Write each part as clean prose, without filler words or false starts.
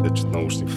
Я чуть наушник.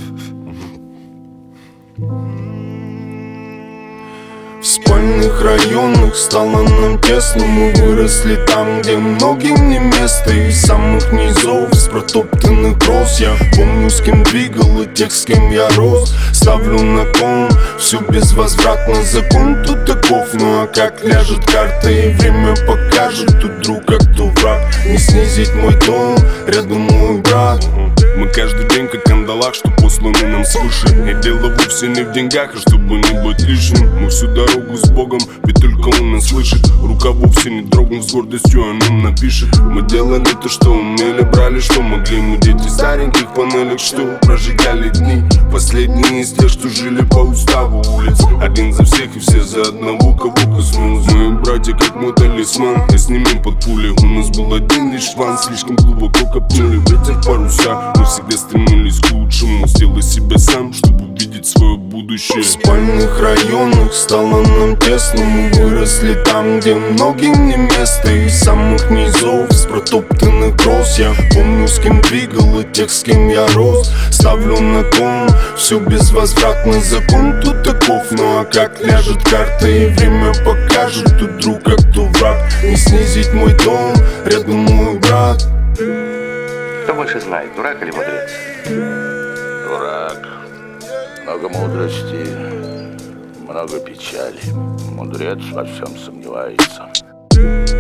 В спальных районах стало нам тесно. Мы выросли там, где многим не место. Из самых низов, с протоптанных роз. Я помню, с кем двигал и тех, с кем я рос. Ставлю на кон, все безвозвратно. Закон тут таков, ну а как ляжет карта и время покажет. Тут друг, а кто враг. Не снизить мой тон, рядом мой брат. Мы каждый день как кандалах, что посланы нам свыше. И дело вовсе не в деньгах, а чтобы не быть лишним. Мы всю дорогу с Богом, ведь только Он нас слышит. Рука вовсе не дрогнув, с гордостью о нем напишет. Мы делали то, что умели, брали, что могли. Мы дети стареньких панелек, что прожигали дни. Последние из тех, что жили по уставу улиц. Один за всех и все за одного, кого коснулось. Мои братья как мой талисман, я с ними под пулей. У нас был один лишь план, слишком глубоко копнули в этих паруса. Мы всегда стремились к лучшему, сделай себя сам, чтобы увидеть свое будущее. В спальных районах стало нам тесно. Мы выросли там, где многим не место. Из самых низов, с протоптанных роз. Я помню, с кем двигал и тех, с кем я рос. Ставлю на кон, все безвозвратно. Закон тут таков, ну а как ляжет карта и время покажет. Тут друг, а кто враг. Не снизить мой тон, рядом мой брат. Кто больше знает, дурак или мудрец? Дурак. Много мудрости, много печали. Мудрец во всем сомневается.